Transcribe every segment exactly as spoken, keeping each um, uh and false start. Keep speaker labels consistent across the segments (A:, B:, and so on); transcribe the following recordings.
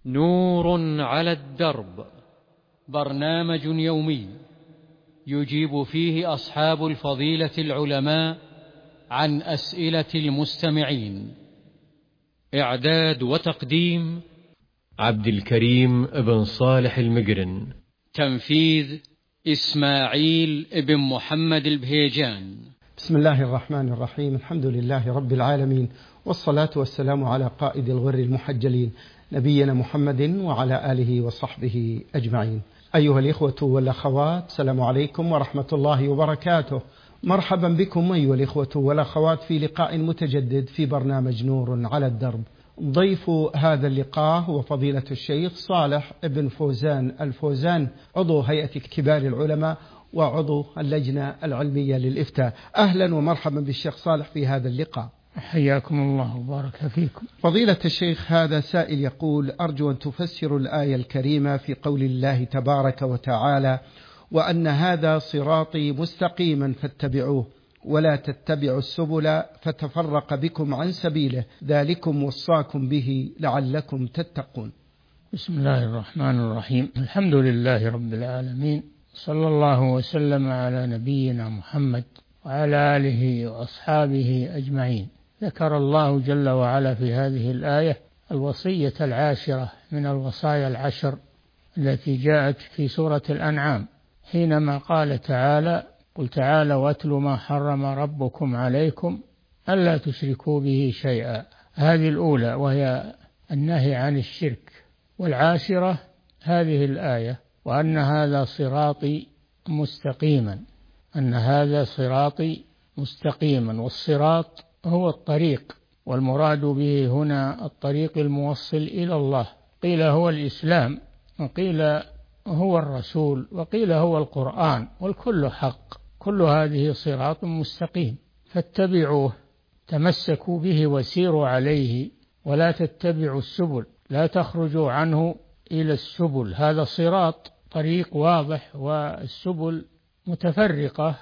A: نور على الدرب، برنامج يومي يجيب فيه أصحاب الفضيلة العلماء عن أسئلة المستمعين. إعداد وتقديم
B: عبد الكريم بن صالح المقرن.
A: تنفيذ إسماعيل بن محمد البهيجان.
C: بسم الله الرحمن الرحيم. الحمد لله رب العالمين، والصلاة والسلام على قائد الغر المحجلين نبينا محمد وعلى آله وصحبه أجمعين. أيها الإخوة والأخوات، السلام عليكم ورحمة الله وبركاته. مرحبا بكم أيها الإخوة والأخوات في لقاء متجدد في برنامج نور على الدرب. ضيف هذا اللقاء هو فضيلة الشيخ صالح بن فوزان الفوزان، عضو هيئة كبار العلماء وعضو اللجنة العلمية للإفتاء. أهلا ومرحبا بالشيخ صالح في هذا اللقاء.
D: حياكم الله وبارك فيكم.
C: فضيلة الشيخ، هذا سائل يقول: أرجو أن تفسر الآية الكريمة في قول الله تبارك وتعالى: وأن هذا صراطي مستقيما فاتبعوه ولا تتبعوا السبل فتفرق بكم عن سبيله ذلكم وصاكم به لعلكم تتقون.
D: بسم الله الرحمن الرحيم. الحمد لله رب العالمين، صلى الله وسلم على نبينا محمد وعلى آله وأصحابه أجمعين. ذكر الله جل وعلا في هذه الآية الوصية العاشرة من الوصايا العشر التي جاءت في سورة الأنعام، حينما قال تعالى: قل تعالى واتل ما حرم ربكم عليكم ألا تشركوا به شيئا. هذه الأولى وهي النهي عن الشرك. والعاشرة هذه الآية: وأن هذا صراطي مستقيما، أن هذا صراطي مستقيما. والصراط هو الطريق، والمراد به هنا الطريق الموصل إلى الله. قيل هو الإسلام، وقيل هو الرسول، وقيل هو القرآن، والكل حق. كل هذه صراط مستقيم فاتبعوه، تمسكوا به وسيروا عليه، ولا تتبعوا السبل، لا تخرجوا عنه إلى السبل. هذا صراط طريق واضح، والسبل متفرقة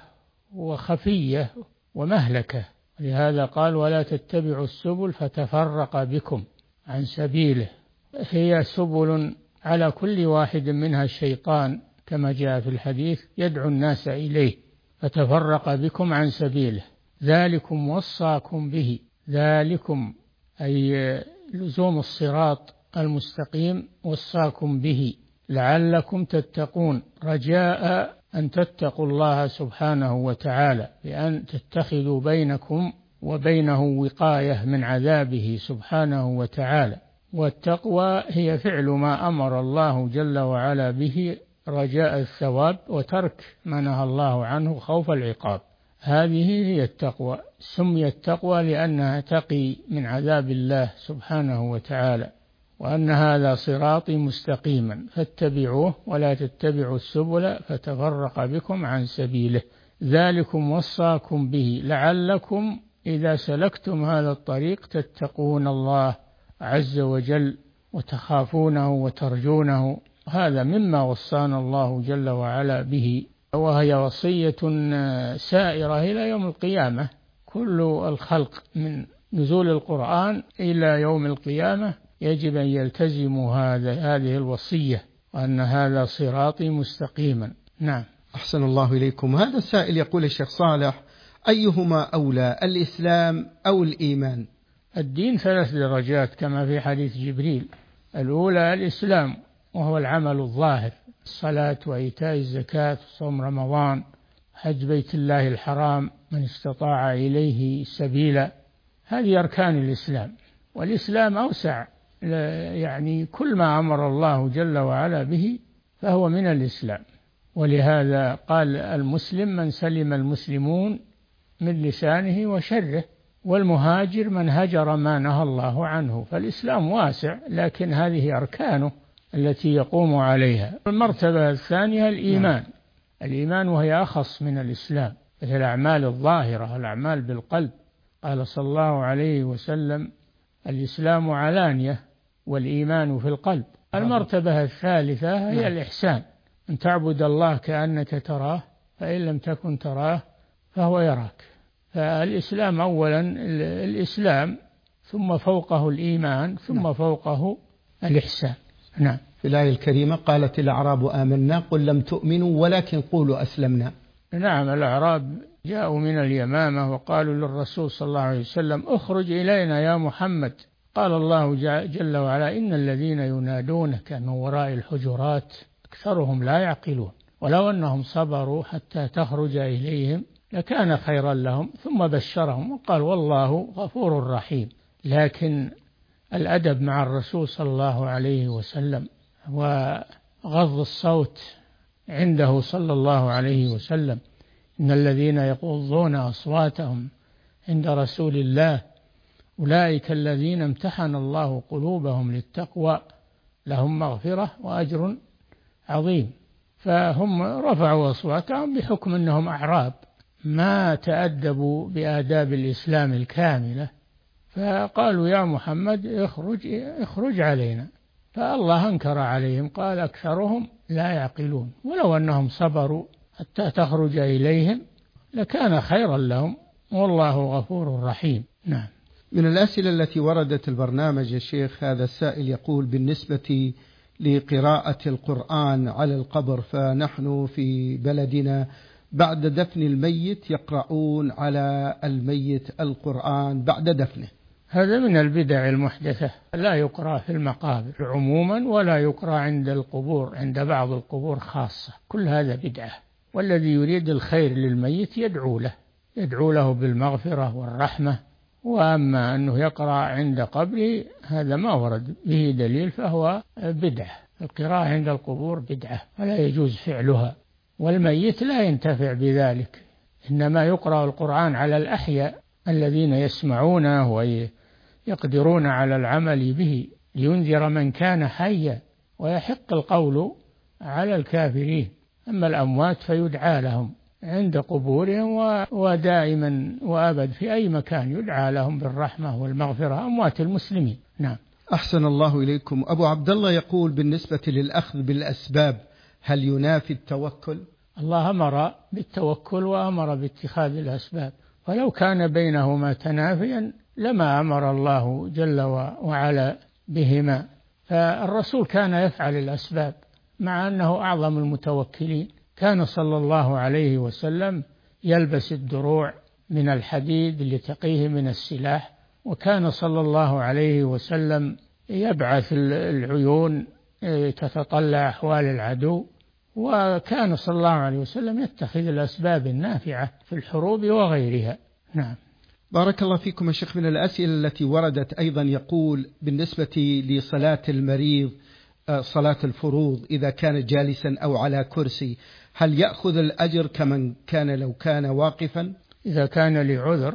D: وخفية ومهلكة. لهذا قال: ولا تتبعوا السبل فتفرق بكم عن سبيله. هي سبل على كل واحد منها الشيطان، كما جاء في الحديث، يدعو الناس إليه، فتفرق بكم عن سبيله. ذلكم وصاكم به، ذلكم أي لزوم الصراط المستقيم وصاكم به لعلكم تتقون، رجاء أن تتقوا الله سبحانه وتعالى، بأن تتخذوا بينكم وبينه وقاية من عذابه سبحانه وتعالى. والتقوى هي فعل ما أمر الله جل وعلا به رجاء الثواب، وترك ما نهى الله عنه خوف العقاب. هذه هي التقوى. سميت التقوى لأنها تقي من عذاب الله سبحانه وتعالى. وأن هذا صراطي مستقيما فاتبعوه ولا تتبعوا السبل فتفرق بكم عن سبيله ذلكم وصاكم به لعلكم إذا سلكتم هذا الطريق تتقون الله عز وجل وتخافونه وترجونه. هذا مما وصانا الله جل وعلا به، وهي وصية سائرة إلى يوم القيامة. كل الخلق من نزول القرآن إلى يوم القيامة يجب أن يلتزموا هذا هذه الوصية، وأن هذا صراطي مستقيما. نعم.
C: أحسن الله إليكم. هذا السائل يقول: الشيخ صالح، أيهما أولى، الإسلام أو الإيمان؟
D: الدين ثلاث درجات كما في حديث جبريل. الأولى الإسلام، وهو العمل الظاهر: الصلاة وإيتاء الزكاة وصوم رمضان، حج بيت الله الحرام من استطاع إليه سبيلا. هذه أركان الإسلام. والإسلام أوسع، يعني كل ما أمر الله جل وعلا به فهو من الإسلام. ولهذا قال: المسلم من سلم المسلمون من لسانه وشره، والمهاجر من هجر ما نهى الله عنه. فالإسلام واسع، لكن هذه أركانه التي يقوم عليها. المرتبة الثانية الإيمان. الإيمان وهي أخص من الإسلام، مثل الأعمال الظاهرة، الأعمال بالقلب. قال صلى الله عليه وسلم: الإسلام علانية والإيمان في القلب. المرتبة الثالثة هي الإحسان، أن تعبد الله كأنك تراه، فإن لم تكن تراه فهو يراك. فالإسلام أولا الإسلام، ثم فوقه الإيمان، ثم فوقه الإحسان. نعم.
C: في الآية الكريمة قالت الأعراب آمنا قل لم تؤمنوا ولكن قولوا أسلمنا.
D: نعم، الأعراب جاءوا من اليمامة وقالوا للرسول صلى الله عليه وسلم اخرج إلينا يا محمد. قال الله جل وعلا إن الذين ينادونك من وراء الحجرات أكثرهم لا يعقلون ولو أنهم صبروا حتى تخرج إليهم لكان خيرا لهم، ثم بشرهم وقال والله غفور رحيم. لكن الأدب مع الرسول صلى الله عليه وسلم وغض الصوت عنده صلى الله عليه وسلم، إن الذين يغضون أصواتهم عند رسول الله أولئك الذين امتحن الله قلوبهم للتقوى لهم مغفرة وأجر عظيم. فهم رفعوا أصواتهم بحكم أنهم أعراب ما تأدبوا بآداب الإسلام الكاملة، فقالوا يا محمد اخرج اخرج علينا، فالله أنكر عليهم قال أكثرهم لا يعقلون ولو أنهم صبروا حتى تخرج إليهم لكان خيرا لهم والله غفور رحيم. نعم.
C: من الأسئلة التي وردت البرنامج يا شيخ، هذا السائل يقول بالنسبة لقراءة القرآن على القبر، فنحن في بلدنا بعد دفن الميت يقرؤون على الميت القرآن بعد دفنه.
D: هذا من البدع المحدثة، لا يقرأ في المقابر عموما ولا يقرأ عند القبور، عند بعض القبور خاصة، كل هذا بدعة. والذي يريد الخير للميت يدعو له يدعو له بالمغفرة والرحمة، وأما أنه يقرأ عند قبره هذا ما ورد به دليل فهو بدعة. القراءة عند القبور بدعة ولا يجوز فعلها، والميت لا ينتفع بذلك، إنما يقرأ القرآن على الأحياء الذين يسمعونه ويقدرون على العمل به لينذر من كان حيا ويحق القول على الكافرين. أما الأموات فيدعى لهم عند قبورهم ودائما وأبد في أي مكان يدعى لهم بالرحمة والمغفرة أموات المسلمين. نعم.
C: أحسن الله إليكم. أبو عبد الله يقول بالنسبة للأخذ بالأسباب هل ينافي التوكل؟
D: الله أمر بالتوكل وأمر باتخاذ الأسباب، ولو كان بينهما تنافيا لما أمر الله جل وعلا بهما. فالرسول كان يفعل الأسباب مع أنه أعظم المتوكلين، كان صلى الله عليه وسلم يلبس الدروع من الحديد لتقيه من السلاح، وكان صلى الله عليه وسلم يبعث العيون تتطلع أحوال العدو، وكان صلى الله عليه وسلم يتخذ الأسباب النافعة في الحروب وغيرها. نعم.
C: بارك الله فيكم يا شيخ. من الأسئلة التي وردت أيضا يقول بالنسبة لصلاة المريض صلاة الفروض إذا كان جالسا أو على كرسي هل يأخذ الأجر كمن كان لو كان واقفا؟
D: إذا كان لعذر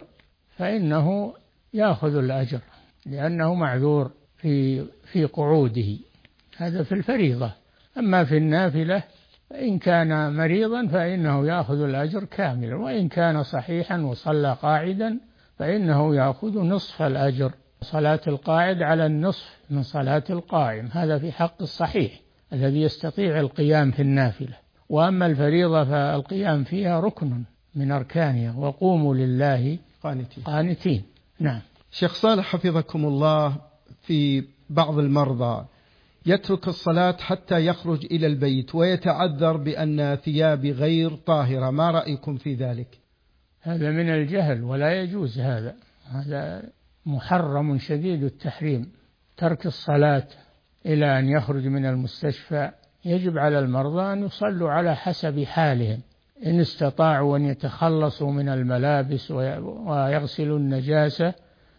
D: فإنه يأخذ الأجر لأنه معذور في في قعوده، هذا في الفريضة. أما في النافلة فإن كان مريضا فإنه يأخذ الأجر كاملا، وإن كان صحيحا وصلى قاعدا فإنه يأخذ نصف الأجر. صلاة القاعد على النصف من صلاة القائم، هذا في حق الصحيح الذي يستطيع القيام في النافلة. وأما الفريضة فالقيام فيها ركن من أركانها، وقوموا لله قانتين, قانتين. نعم.
C: شيخ صالح حفظكم الله، في بعض المرضى يترك الصلاة حتى يخرج إلى البيت ويتعذر بأن ثيابي غير طاهرة، ما رأيكم في ذلك؟
D: هذا من الجهل ولا يجوز، هذا هذا محرم شديد التحريم. ترك الصلاة إلى أن يخرج من المستشفى. يجب على المرضى أن يصلوا على حسب حالهم، إن استطاعوا أن يتخلصوا من الملابس ويغسلوا النجاسة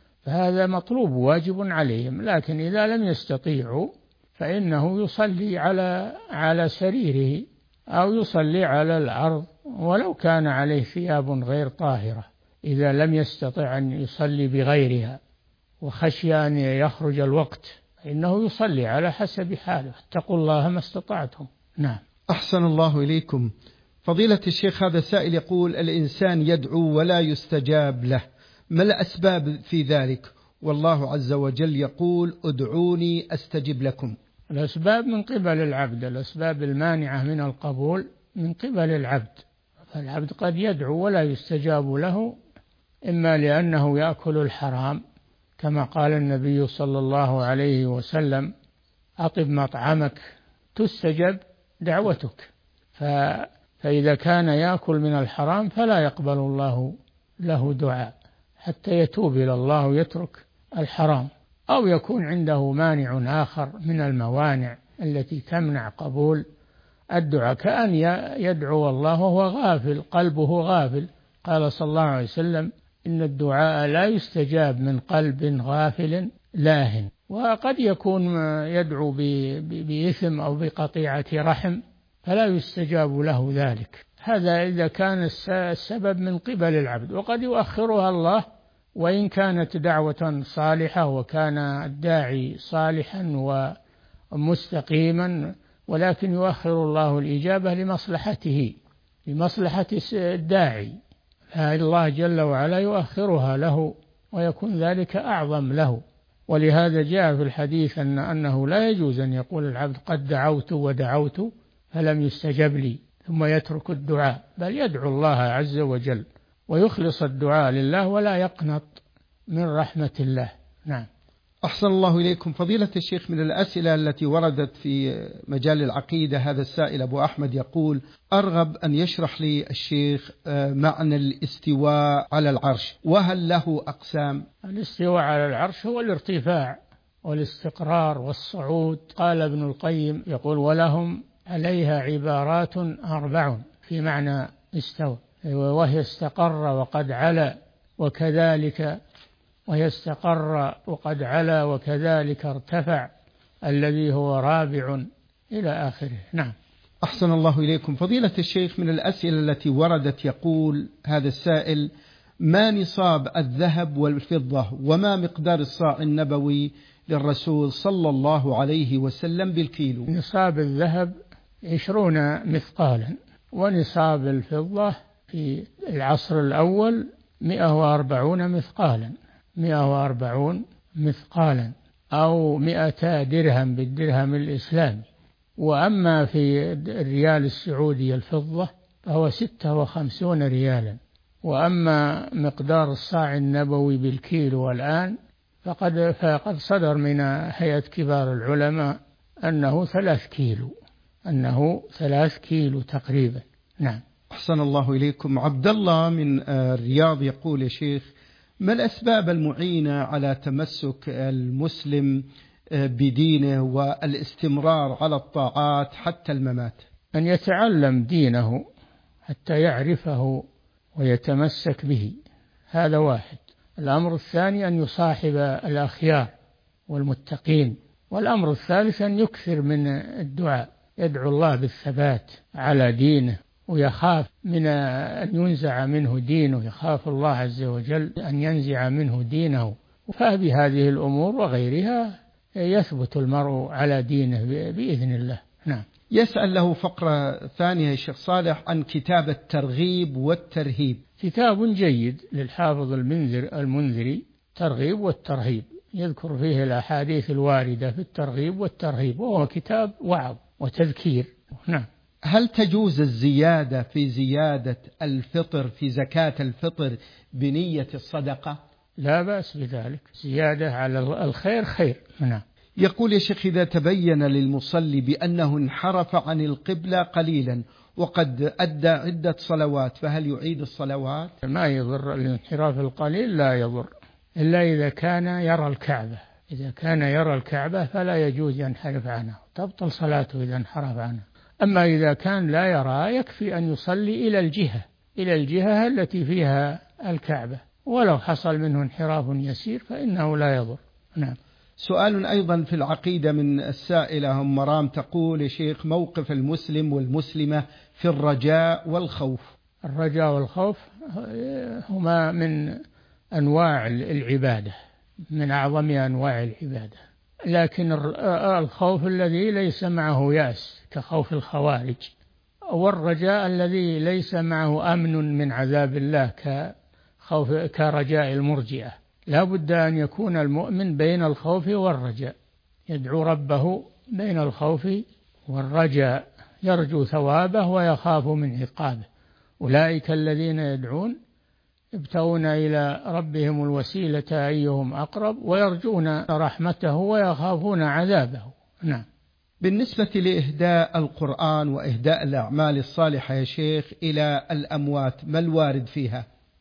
D: فهذا مطلوب واجب عليهم، لكن إذا لم يستطيعوا فإنه يصلي على على سريره أو يصلي على الأرض ولو كان عليه ثياب غير طاهرة، إذا لم يستطع أن يصلي بغيرها وخشي أن يخرج الوقت إنه يصلي على حسب حاله. اتقوا الله ما استطعتم. نعم.
C: أحسن الله إليكم. فضيلة الشيخ، هذا سائل يقول الإنسان يدعو ولا يستجاب له، ما الأسباب في ذلك؟ والله عز وجل يقول ادعوني أستجب لكم.
D: الأسباب من قبل العبد، الأسباب المانعة من القبول من قبل العبد، فالعبد قد يدعو ولا يستجاب له، إما لأنه يأكل الحرام كما قال النبي صلى الله عليه وسلم أطب مطعمك تستجب دعوتك. فإذا كان يأكل من الحرام فلا يقبل الله له دعاء حتى يتوب إلى الله ويترك الحرام، أو يكون عنده مانع آخر من الموانع التي تمنع قبول الدعاء، كأن يدعو الله وهو غافل، قلبه غافل. قال صلى الله عليه وسلم: إن الدعاء لا يستجاب من قلب غافل لاهٍ. وقد يكون يدعو بإثم أو بقطيعة رحم فلا يستجاب له ذلك. هذا إذا كان السبب من قبل العبد، وقد يؤخرها الله وإن كانت دعوة صالحة وكان الداعي صالحا ومستقيما، ولكن يؤخر الله الإجابة لمصلحته، لمصلحة الداعي، الله جل وعلا يؤخرها له ويكون ذلك أعظم له. ولهذا جاء في الحديث أن أنه لا يجوز أن يقول العبد: قد دعوت ودعوت فلم يستجب لي، ثم يترك الدعاء، بل يدعو الله عز وجل ويخلص الدعاء لله ولا يقنط من رحمة الله. نعم.
C: أحسن الله إليكم فضيلة الشيخ. من الأسئلة التي وردت في مجال العقيدة، هذا السائل أبو أحمد يقول: أرغب أن يشرح لي الشيخ معنى الاستواء على العرش، وهل له أقسام؟
D: الاستواء على العرش هو الارتفاع والاستقرار والصعود. قال ابن القيم يقول: ولهم عليها عبارات أربع في معنى استوى، وهي استقر وقد علا وكذلك، وهي استقر وقد علا وكذلك ارتفع الذي هو رابع إلى آخره. نعم.
C: أحسن الله إليكم فضيلة الشيخ. من الأسئلة التي وردت يقول هذا السائل: ما نصاب الذهب والفضة، وما مقدار الصاع النبوي للرسول صلى الله عليه وسلم بالكيلو؟
D: نصاب الذهب عشرون مثقالا، ونصاب الفضة في العصر الأول مئة وأربعون مثقالا، مئة وأربعون مثقالا أو مئتا درهم بالدرهم الإسلامي. وأما في الريال السعودي الفضة فهو ستة وخمسون ريالا. وأما مقدار الصاع النبوي بالكيلو الآن فقد, فقد صدر من هيئة كبار العلماء أنه ثلاث كيلو، أنه ثلاث كيلو تقريبا. نعم.
C: أحسن الله إليكم. عبد الله من الرياض يقول: يا شيخ، ما الأسباب المعينة على تمسك المسلم بدينه والاستمرار على الطاعات حتى الممات؟
D: أن يتعلم دينه حتى يعرفه ويتمسك به، هذا واحد. الأمر الثاني أن يصاحب الأخيار والمتقين. والأمر الثالث أن يكثر من الدعاء، يدعو الله بالثبات على دينه، ويخاف من أن ينزع منه دينه، يخاف الله عز وجل أن ينزع منه دينه. فبهذه الأمور وغيرها يثبت المرء على دينه بإذن الله. نعم.
C: يسأل له فقرة ثانية الشيخ صالح عن كتاب الترغيب والترهيب.
D: كتاب جيد للحافظ المنذر المنذري، ترغيب والترهيب، يذكر فيه الأحاديث الواردة في الترغيب والترهيب، وهو كتاب وعظ وتذكير. نعم.
C: هل تجوز الزيادة في زيادة الفطر في زكاة الفطر بنية الصدقة؟
D: لا بأس بذلك، زيادة على الخير خير. نعم.
C: يقول: يا شيخ، إذا تبين للمصلي بأنه انحرف عن القبلة قليلا وقد أدى عدة صلوات، فهل يعيد الصلوات؟
D: ما يضر الانحراف القليل، لا يضر، إلا إذا كان يرى الكعبة. إذا كان يرى الكعبة فلا يجوز ينحرف عنها، تبطل صلاته إذا انحرف عنها. أما إذا كان لا يرى يكفي أن يصلي إلى الجهة إلى الجهة التي فيها الكعبة، ولو حصل منه انحراف يسير فإنه لا يضر. نعم.
C: سؤال أيضا في العقيدة من السائلة أم مرام تقول: يا شيخ، موقف المسلم والمسلمة في الرجاء والخوف.
D: الرجاء والخوف هما من أنواع العبادة، من أعظم أنواع العبادة، لكن الخوف الذي ليس معه يأس كخوف الخوارج، والرجاء الذي ليس معه أمن من عذاب الله كخوف كرجاء المرجئة. لا بد أن يكون المؤمن بين الخوف والرجاء، يدعو ربه بين الخوف والرجاء، يرجو ثوابه ويخاف من عقابه. أولئك الذين يدعون يبتغون إلى ربهم الوسيلة أيهم أقرب ويرجون رحمته ويخافون عذابه. نعم.
C: بالنسبة لإهداء القرآن وإهداء الأعمال الصالحة يا شيخ إلى الأموات، ما الوارد فيها؟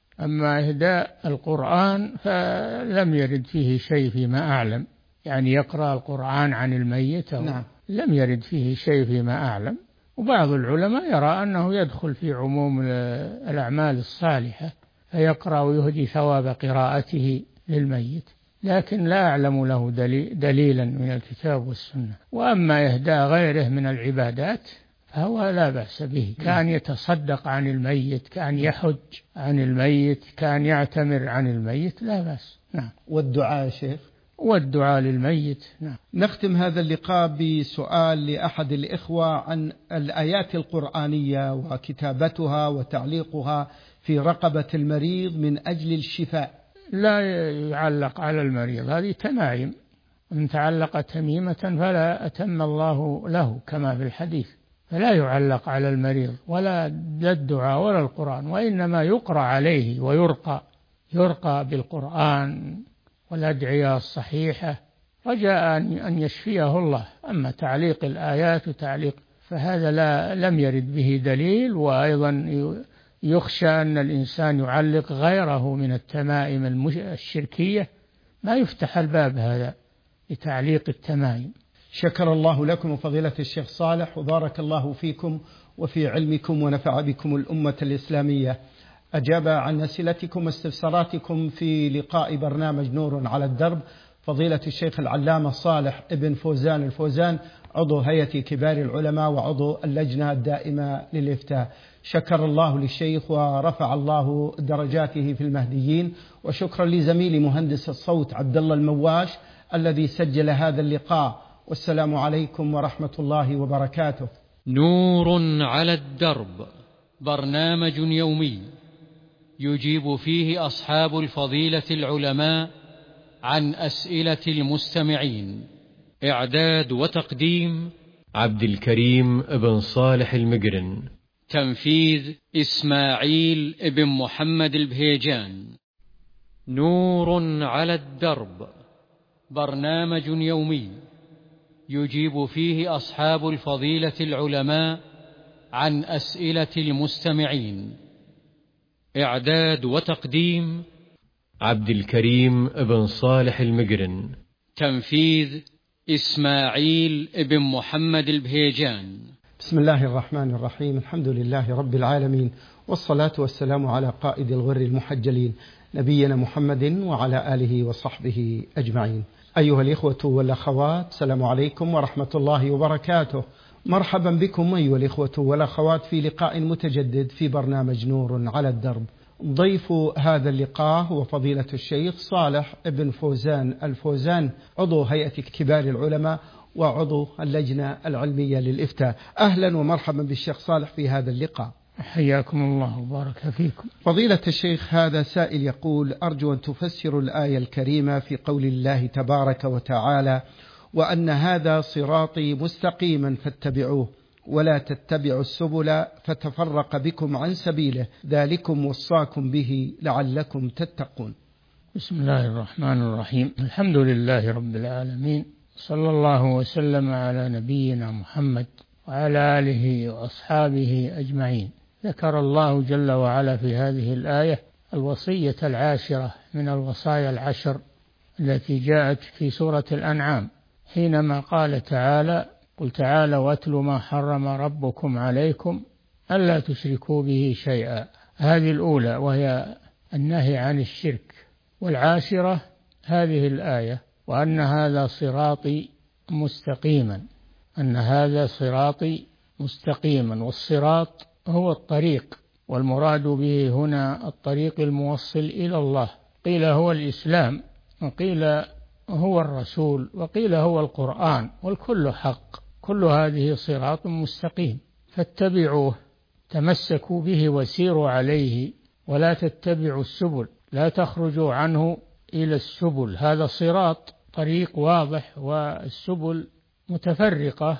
D: أما إهداء القرآن فلم يرد فيه شيء فيما أعلم، يعني يقرأ القرآن عن الميت.
C: نعم.
D: لم يرد فيه شيء فيما أعلم. وبعض العلماء يرى أنه يدخل في عموم الأعمال الصالحة، فيقرأ ويهدي ثواب قراءته للميت، لكن لا أعلم له دليلا من الكتاب والسنة. وأما إهداء غيره من العبادات فهو لا بأس به، كان يتصدق عن الميت، كان يحج عن الميت، كان يعتمر عن الميت، لا بأس. نعم.
C: والدعاء يا شيخ؟
D: والدعاء للميت. نعم.
C: نختم هذا اللقاء بسؤال لأحد الإخوة عن الآيات القرآنية وكتابتها وتعليقها في رقبة المريض من أجل الشفاء.
D: لا يعلق على المريض، هذه تمائم، من تعلق تميمة فلا أتم الله له كما في الحديث، فلا يعلق على المريض ولا الدعاء ولا القرآن، وإنما يقرأ عليه ويرقى يرقى بالقرآن والأدعية الصحيحة، رجاء أن يشفيه الله. أما تعليق الآيات وتعليق فهذا لا لم يرد به دليل، وأيضا يخشى أن الإنسان يعلق غيره من التمائم الشركية، ما يفتح الباب هذا لتعليق التمائم.
C: شكر الله لكم فضيلة الشيخ صالح، وبارك الله فيكم وفي علمكم ونفع بكم الأمة الإسلامية. أجاب عن أسئلتكم واستفساراتكم في لقاء برنامج نور على الدرب فضيلة الشيخ العلامة صالح ابن فوزان الفوزان، عضو هيئة كبار العلماء وعضو اللجنة الدائمة للإفتاء. شكر الله للشيخ ورفع الله درجاته في المهديين، وشكرا لزميلي مهندس الصوت عبد الله المواش الذي سجل هذا اللقاء. والسلام عليكم ورحمة الله وبركاته.
A: نور على الدرب، برنامج يومي يجيب فيه أصحاب الفضيلة العلماء عن أسئلة المستمعين. إعداد وتقديم
B: عبد الكريم بن صالح المقرن.
A: تنفيذ إسماعيل بن محمد البهيجان. نور على الدرب، برنامج يومي يجيب فيه أصحاب الفضيلة العلماء عن أسئلة المستمعين. إعداد وتقديم
B: عبد الكريم بن صالح المقرن.
A: تنفيذ إسماعيل بن محمد البهيجان.
C: بسم الله الرحمن الرحيم، الحمد لله رب العالمين، والصلاة والسلام على قائد الغر المحجلين نبينا محمد وعلى آله وصحبه أجمعين. أيها الإخوة والأخوات، السلام عليكم ورحمة الله وبركاته. مرحبا بكم أيها الإخوة والأخوات في لقاء متجدد في برنامج نور على الدرب. ضيف هذا اللقاء هو فضيلة الشيخ صالح ابن فوزان الفوزان، عضو هيئة كبار العلماء وعضو اللجنة العلمية للإفتاء. أهلا ومرحبا بالشيخ صالح في هذا اللقاء.
D: حياكم الله وبارك فيكم.
C: فضيلة الشيخ، هذا سائل يقول: أرجو أن تفسر الآية الكريمة في قول الله تبارك وتعالى: وأن هذا صراطي مستقيما فاتبعوه ولا تتبعوا السبل فتفرق بكم عن سبيله ذلكم وصاكم به لعلكم تتقون.
D: بسم الله الرحمن الرحيم. الحمد لله رب العالمين، صلى الله وسلم على نبينا محمد وعلى آله وأصحابه أجمعين. ذكر الله جل وعلا في هذه الآية الوصية العاشرة من الوصايا العشر التي جاءت في سورة الأنعام، حينما قال تعالى: قل تعالى واتل ما حرم ربكم عليكم ألا تشركوا به شيئا. هذه الأولى وهي النهي عن الشرك. والعاشرة هذه الآية: وأن هذا صراطي مستقيما، أن هذا صراطي مستقيما. والصراط هو الطريق، والمراد به هنا الطريق الموصل إلى الله. قيل هو الإسلام، وقيل هو الرسول، وقيل هو القرآن، والكل حق. كل هذه صراط مستقيم فاتبعوه، تمسكوا به وسيروا عليه، ولا تتبعوا السبل، لا تخرجوا عنه إلى السبل. هذا صراط طريق واضح، والسبل متفرقة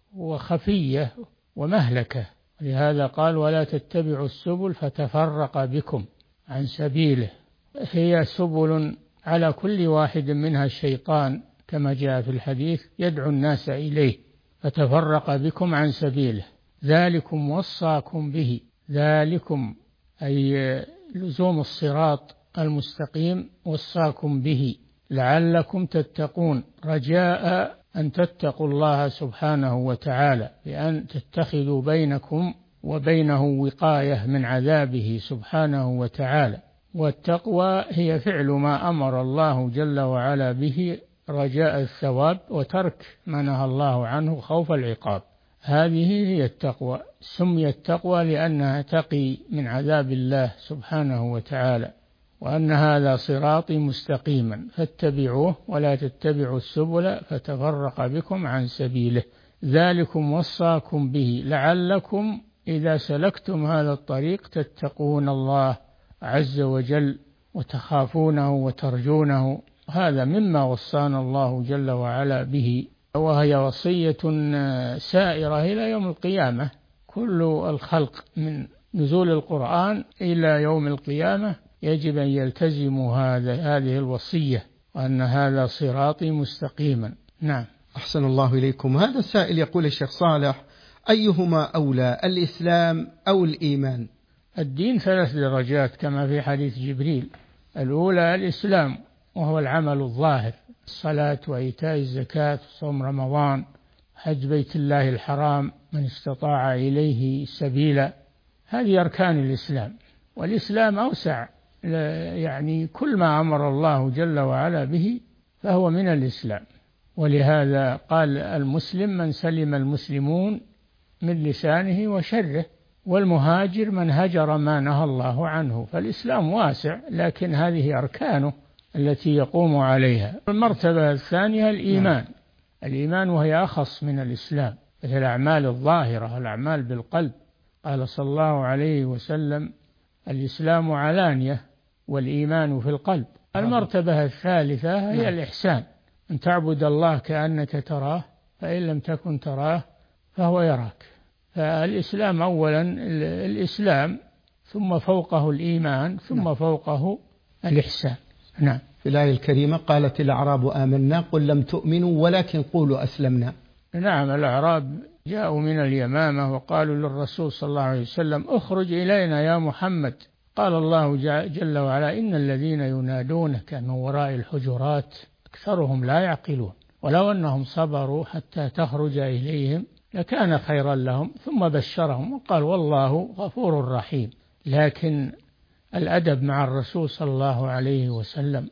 D: وخفية ومهلكة، لهذا قال: ولا تتبعوا السبل فتفرق بكم عن سبيله. هي سبل على كل واحد منها الشيطان كما جاء في الحديث يدعو الناس إليه فتفرق بكم عن سبيله ذلكم وصاكم به. ذلكم أي لزوم الصراط المستقيم وصاكم به لعلكم تتقون، رجاء أن تتقوا الله سبحانه وتعالى بأن تتخذوا بينكم وبينه وقاية من عذابه سبحانه وتعالى. والتقوى هي فعل ما أمر الله جل وعلا به رجاء الثواب وترك ما نهى الله عنه خوف العقاب. هذه هي التقوى، سميت التقوى لأنها تقي من عذاب الله سبحانه وتعالى. وأن هذا صراطي مستقيما فاتبعوه ولا تتبعوا السبل فتفرق بكم عن سبيله ذلكم وصاكم به لعلكم إذا سلكتم هذا الطريق تتقون الله عز وجل وتخافونه وترجونه. هذا مما وصانا الله جل وعلا به، وهي وصية سائرة إلى يوم القيامة. كل الخلق من نزول القرآن إلى يوم القيامة يجب أن يلتزموا هذا هذه الوصية، وأن هذا صراطي مستقيما. نعم.
C: أحسن الله إليكم. هذا السائل يقول الشيخ صالح: أيهما أولى، الإسلام أو الإيمان؟
D: الدين ثلاث درجات كما في حديث جبريل. الأولى الإسلام وهو العمل الظاهر، الصلاة وإيتاء الزكاة وصوم رمضان حج بيت الله الحرام من استطاع إليه سبيلا، هذه أركان الإسلام. والإسلام أوسع، يعني كل ما أمر الله جل وعلا به فهو من الإسلام. ولهذا قال المسلم من سلم المسلمون من لسانه وشره، والمهاجر من هجر ما نهى الله عنه. فالإسلام واسع، لكن هذه أركانه التي يقوم عليها. المرتبة الثانية الإيمان. الإيمان وهي أخص من الإسلام، مثل الأعمال الظاهرة، الأعمال بالقلب. قال صلى الله عليه وسلم: الإسلام علانية والإيمان في القلب. المرتبة الثالثة هي الإحسان، أن تعبد الله كأنك تراه فإن لم تكن تراه فهو يراك. فالإسلام أولا الإسلام، ثم فوقه الإيمان، ثم فوقه الإحسان. نعم.
C: في الآية الكريمة قالت الأعراب آمنا قل لم تؤمنوا ولكن قولوا أسلمنا.
D: نعم، الأعراب جاءوا من اليمامة وقالوا للرسول صلى الله عليه وسلم: اخرج إلينا يا محمد. قال الله جل وعلا: إن الذين ينادونك من وراء الحجرات أكثرهم لا يعقلون ولو أنهم صبروا حتى تخرج إليهم لكان خيرا لهم. ثم بشرهم وقال: والله غفور رحيم. لكن الأدب مع الرسول صلى الله عليه وسلم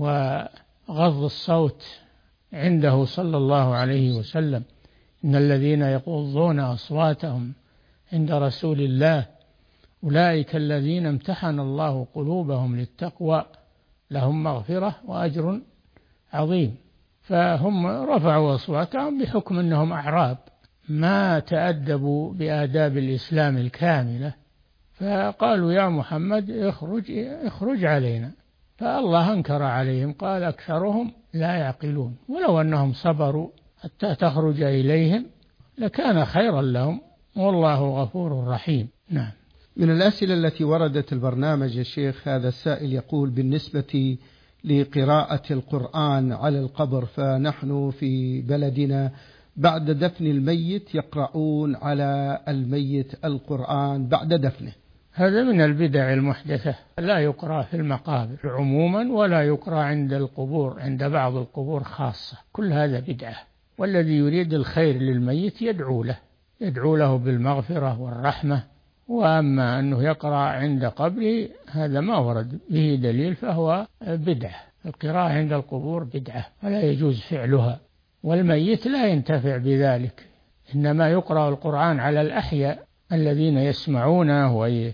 D: وغض الصوت عنده صلى الله عليه وسلم. إن الذين يغضون أصواتهم عند رسول الله أولئك الذين امتحن الله قلوبهم للتقوى لهم مغفرة وأجر عظيم. فهم رفعوا أصواتهم بحكم أنهم أعراب ما تأدبوا بآداب الإسلام الكاملة، فقالوا: يا محمد اخرج اخرج علينا. فالله أنكر عليهم، قال: أكثرهم لا يعقلون ولو أنهم صبروا حتى تخرج إليهم لكان خيرا لهم والله غفور رحيم. نعم.
C: من الأسئلة التي وردت البرنامج يا شيخ، هذا السائل يقول: بالنسبة لقراءة القرآن على القبر، فنحن في بلدنا بعد دفن الميت يقرؤون على الميت القرآن بعد دفنه.
D: هذا من البدع المحدثة، لا يقرأ في المقابر عموما ولا يقرأ عند القبور، عند بعض القبور خاصة. كل هذا بدعة. والذي يريد الخير للميت يدعو له يدعو له بالمغفرة والرحمة. وأما أنه يقرأ عند قبره هذا ما ورد به دليل، فهو بدعة. القراءة عند القبور بدعة ولا يجوز فعلها، والميت لا ينتفع بذلك. إنما يقرأ القرآن على الأحياء الذين يسمعونه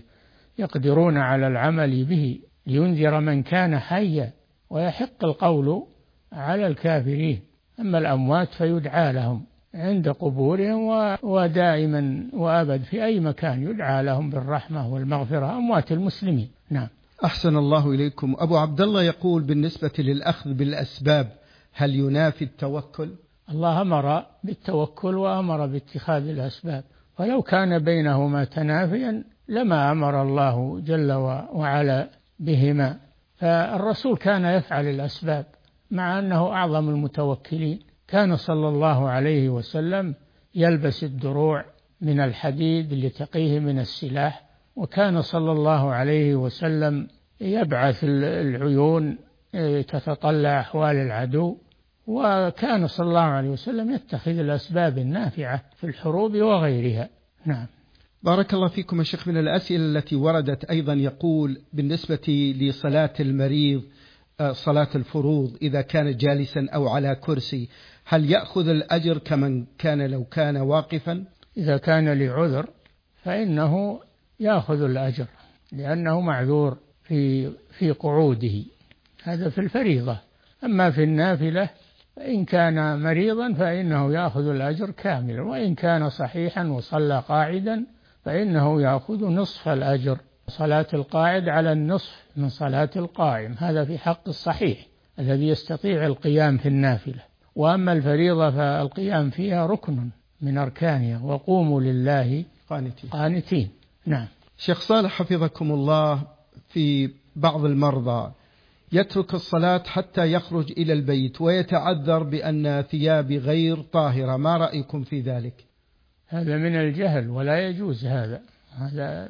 D: ويقدرون على العمل به لينذر من كان حيا ويحق القول على الكافرين. أما الأموات فيدعى لهم عند قبورهم ودائما وأبد في أي مكان يدعى لهم بالرحمة والمغفرة، أموات المسلمين. نعم.
C: أحسن الله إليكم. أبو عبد الله يقول: بالنسبة للأخذ بالأسباب هل ينافي التوكل؟
D: الله أمر بالتوكل وأمر باتخاذ الأسباب، ولو كان بينهما تنافيا لما أمر الله جل وعلا بهما. فالرسول كان يفعل الأسباب مع أنه أعظم المتوكلين. كان صلى الله عليه وسلم يلبس الدروع من الحديد لتقيه من السلاح، وكان صلى الله عليه وسلم يبعث العيون تتطلع أحوال العدو، وكان صلى الله عليه وسلم يتخذ الأسباب النافعة في الحروب وغيرها. نعم.
C: بارك الله فيكم يا شيخ. من الأسئلة التي وردت أيضا يقول بالنسبة لصلاة المريض صلاة الفروض إذا كان جالسا أو على كرسي، هل يأخذ الأجر كمن كان لو كان واقفا؟
D: إذا كان لعذر فإنه يأخذ الأجر لأنه معذور في في قعوده، هذا في الفريضة. أما في النافلة فإن كان مريضا فإنه يأخذ الأجر كاملا، وإن كان صحيحا وصلى قاعدا فإنه يأخذ نصف الأجر. صلاة القاعد على النصف من صلاة القائم، هذا في حق الصحيح الذي يستطيع القيام في النافلة. وأما الفريضة فالقيام فيها ركن من أركانها، وقوموا لله
C: قانتين.
D: قانتين. نعم.
C: شيخ صالح حفظكم الله، في بعض المرضى يترك الصلاة حتى يخرج إلى البيت ويتعذر بأن ثيابي غير طاهرة، ما رأيكم في ذلك؟
D: هذا من الجهل ولا يجوز، هذا هذا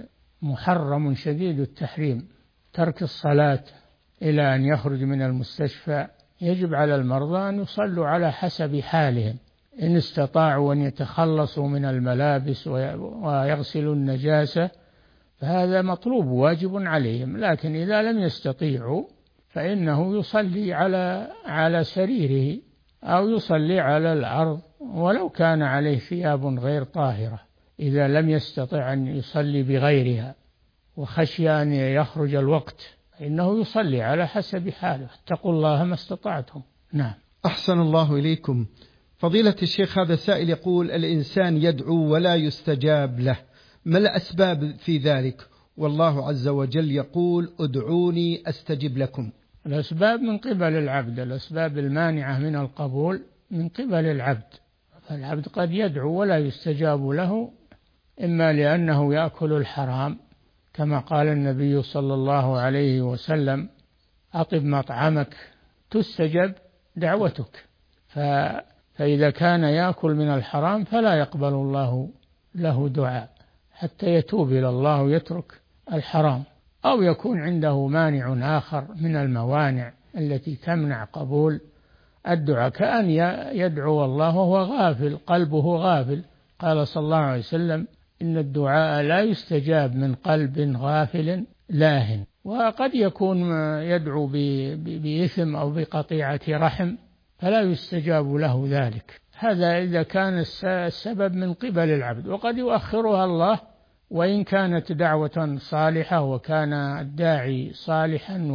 D: محرم شديد التحريم. ترك الصلاة إلى أن يخرج من المستشفى. يجب على المرضى أن يصلوا على حسب حالهم، إن استطاعوا أن يتخلصوا من الملابس ويغسلوا النجاسة فهذا مطلوب واجب عليهم، لكن إذا لم يستطيعوا فإنه يصلي على على سريره أو يصلي على الأرض ولو كان عليه ثياب غير طاهرة، إذا لم يستطع أن يصلي بغيرها وخشي أن يخرج الوقت إنه يصلي على حسب حاله. اتقوا الله ما استطعتم. نعم.
C: أحسن الله إليكم. فضيلة الشيخ، هذا سائل يقول الإنسان يدعو ولا يستجاب له، ما الأسباب في ذلك؟ والله عز وجل يقول ادعوني أستجب لكم.
D: الأسباب من قبل العبد، الأسباب المانعة من القبول من قبل العبد. فالعبد قد يدعو ولا يستجاب له، إما لأنه يأكل الحرام كما قال النبي صلى الله عليه وسلم أطب مطعمك تستجب دعوتك، فإذا كان يأكل من الحرام فلا يقبل الله له دعاء حتى يتوب إلى الله ويترك الحرام، أو يكون عنده مانع آخر من الموانع التي تمنع قبول الدعاء، كأن يدعو الله وهو غافل، قلبه غافل. قال صلى الله عليه وسلم إن الدعاء لا يستجاب من قلب غافل لاهٍ. وقد يكون يدعو بإثم أو بقطيعة رحم فلا يستجاب له ذلك، هذا إذا كان السبب من قبل العبد. وقد يؤخرها الله وإن كانت دعوة صالحة وكان الداعي صالحا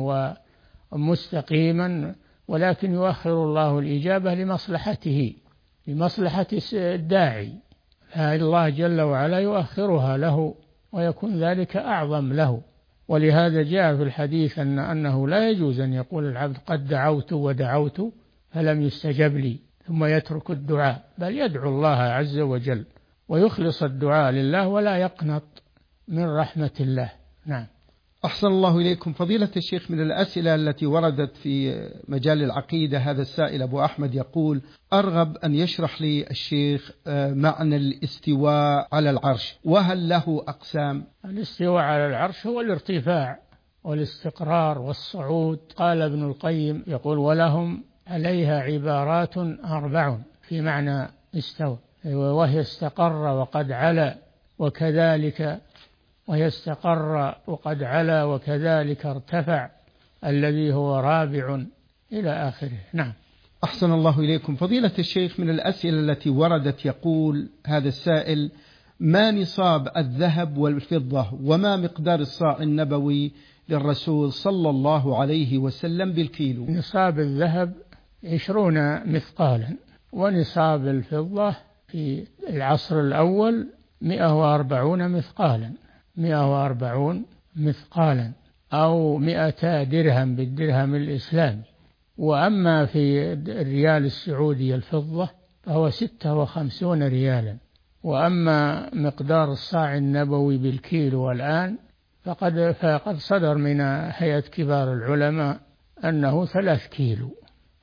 D: ومستقيما، ولكن يؤخر الله الإجابة لمصلحته لمصلحة الداعي، فالله جل وعلا يؤخرها له ويكون ذلك أعظم له. ولهذا جاء في الحديث أن أنه لا يجوز أن يقول العبد قد دعوت ودعوت فلم يستجب لي ثم يترك الدعاء، بل يدعو الله عز وجل ويخلص الدعاء لله ولا يقنط من رحمة الله. نعم.
C: أحسن الله إليكم. فضيلة الشيخ، من الأسئلة التي وردت في مجال العقيدة، هذا السائل أبو أحمد يقول أرغب أن يشرح لي الشيخ معنى الاستواء على العرش، وهل له أقسام؟
D: الاستواء على العرش هو الارتفاع والاستقرار والصعود. قال ابن القيم يقول ولهم عليها عبارات أربع في معنى استوى، وهي استقر وقد علا وكذلك وهي استقر وقد علا وكذلك ارتفع الذي هو رابع إلى آخره. نعم.
C: أحسن الله إليكم. فضيلة الشيخ، من الأسئلة التي وردت يقول هذا السائل ما نصاب الذهب والفضة وما مقدار الصاع النبوي للرسول صلى الله عليه وسلم بالكيلو؟
D: نصاب الذهب عشرون مثقالا، ونصاب الفضة في العصر الأول مئة وأربعون مثقالا مئة وأربعون مثقالا أو مئتا درهم بالدرهم الإسلامي. وأما في الريال السعودي الفضة فهو ستة وخمسون ريالا. وأما مقدار الصاع النبوي بالكيلو الآن فقد, فقد صدر من هيئة كبار العلماء أنه ثلاث كيلو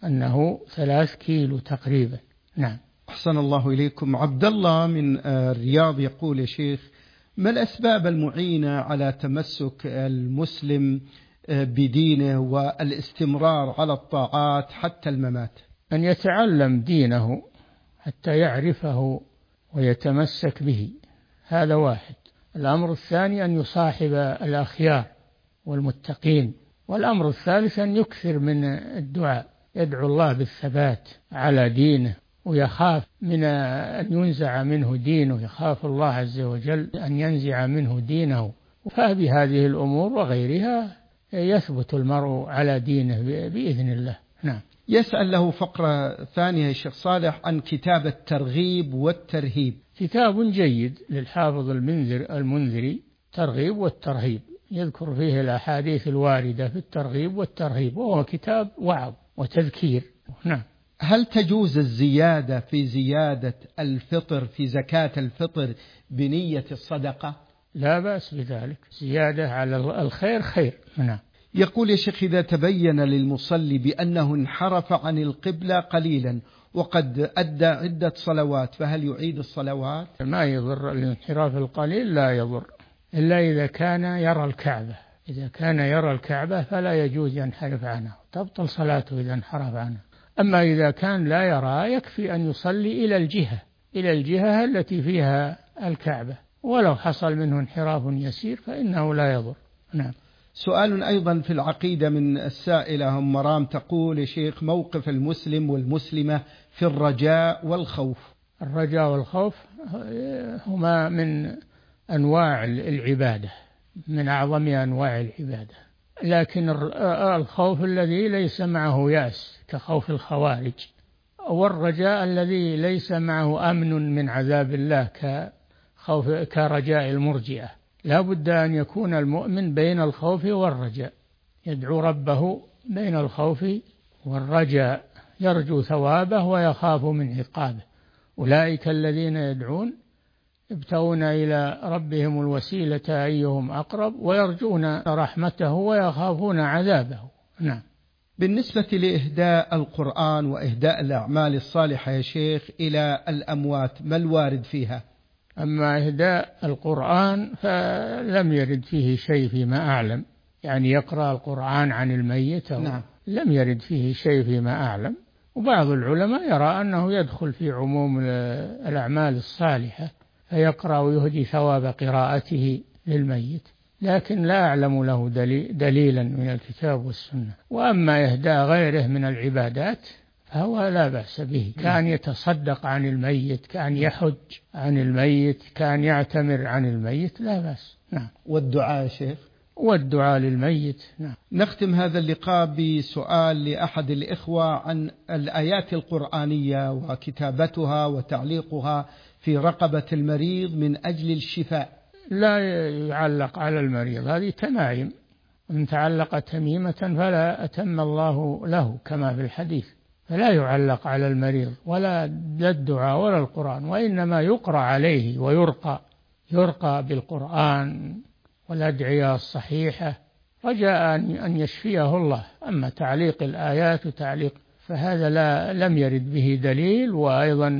D: أنه ثلاث كيلو تقريبا. نعم.
C: أحسن الله إليكم. عبد الله من الرياض يقول: يا شيخ، ما الأسباب المعينة على تمسك المسلم بدينه والاستمرار على الطاعات حتى الممات؟
D: أن يتعلم دينه حتى يعرفه ويتمسك به، هذا واحد. الأمر الثاني أن يصاحب الأخيار والمتقين. والأمر الثالث أن يكثر من الدعاء، يدعو الله بالثبات على دينه، ويخاف من أن ينزع منه دينه، يخاف الله عز وجل أن ينزع منه دينه. فبهذه الأمور وغيرها يثبت المرء على دينه بإذن الله. نعم.
C: يسأل له فقرة ثانية يا شيخ صالح عن كتاب الترغيب والترهيب.
D: كتاب جيد للحافظ المنذر المنذري، ترغيب والترهيب، يذكر فيه الأحاديث الواردة في الترغيب والترهيب، وهو كتاب وعظ وتذكير. نعم.
C: هل تجوز الزيادة في زيادة الفطر في زكاة الفطر بنية الصدقة؟
D: لا بأس بذلك، زيادة على الخير خير. نعم.
C: يقول: يا شيخ، إذا تبين للمصلي بأنه انحرف عن القبلة قليلا وقد أدى عدة صلوات، فهل يعيد الصلوات؟
D: ما يضر الانحراف القليل، لا يضر إلا إذا كان يرى الكعبة. إذا كان يرى الكعبة فلا يجوز ينحرف عنها، تبطل صلاته إذا انحرف عنها. أما إذا كان لا يرى، يكفي أن يصلي إلى الجهة إلى الجهة التي فيها الكعبة، ولو حصل منه انحراف يسير فإنه لا يضر. نعم.
C: سؤال أيضا في العقيدة من السائلة أم مرام، تقول: يا شيخ، موقف المسلم والمسلمة في الرجاء والخوف.
D: الرجاء والخوف هما من أنواع العبادة، من أعظم أنواع العبادة، لكن الخوف الذي ليس معه يأس كخوف الخوارج، والرجاء الذي ليس معه أمن من عذاب الله كخوف كرجاء المرجئة. لا بد أن يكون المؤمن بين الخوف والرجاء، يدعو ربه بين الخوف والرجاء، يرجو ثوابه ويخاف من عقابه. أولئك الذين يدعون يبتغون إلى ربهم الوسيلة أيهم أقرب ويرجون رحمته ويخافون عذابه. نعم.
C: بالنسبة لإهداء القرآن وإهداء الأعمال الصالحة يا شيخ إلى الأموات، ما الوارد فيها؟
D: أما إهداء القرآن فلم يرد فيه شيء فيما أعلم، يعني يقرأ القرآن عن الميت.
C: نعم.
D: لم يرد فيه شيء فيما أعلم. وبعض العلماء يرى أنه يدخل في عموم الأعمال الصالحة، فيقرأ ويهدي ثواب قراءته للميت، لكن لا أعلم له دليلا من الكتاب والسنة. وأما إهداء غيره من العبادات فهو لا بأس به، كان يتصدق عن الميت، كان يحج عن الميت، كان يعتمر عن الميت، لا بأس. نعم.
C: والدعاء يا شيخ؟
D: والدعاء للميت. نعم.
C: نختم هذا اللقاء بسؤال لأحد الإخوة عن الآيات القرآنية وكتابتها وتعليقها في رقبة المريض من أجل الشفاء.
D: لا يعلق على المريض، هذه تمائم، من تعلق تميمة فلا أتم الله له كما في الحديث، فلا يعلق على المريض ولا الدعاء ولا القرآن، وإنما يقرأ عليه ويرقى يرقى بالقرآن والأدعية الصحيحة رجاء أن يشفيه الله. أما تعليق الآيات وتعليق فهذا لا لم يرد به دليل. وأيضا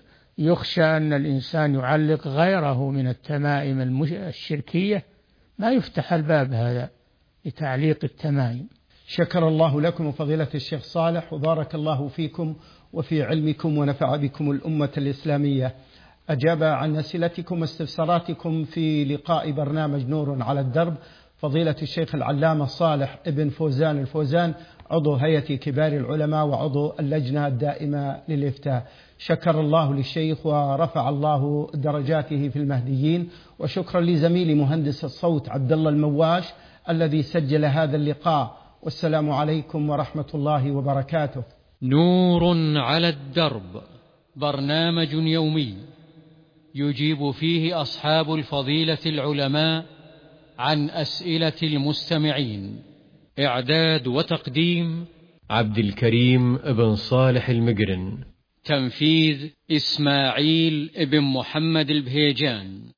D: يخشى أن الإنسان يعلق غيره من التمائم الشركية، ما يفتح الباب هذا لتعليق التمائم.
C: شكر الله لكم فضيلة الشيخ صالح، وبارك الله فيكم وفي علمكم ونفع بكم الأمة الإسلامية. أجاب عن أسئلتكم واستفساراتكم في لقاء برنامج نور على الدرب فضيلة الشيخ العلامة صالح ابن فوزان الفوزان، عضو هيئة كبار العلماء وعضو اللجنة الدائمة للإفتاء. شكر الله للشيخ ورفع الله درجاته في المهديين. وشكرا لزميلي مهندس الصوت عبد الله المواش الذي سجل هذا اللقاء. والسلام عليكم ورحمة الله وبركاته.
A: نور على الدرب، برنامج يومي يجيب فيه أصحاب الفضيلة العلماء عن أسئلة المستمعين. إعداد وتقديم
B: عبد الكريم بن صالح المقرن.
A: تنفيذ إسماعيل بن محمد البهيجان.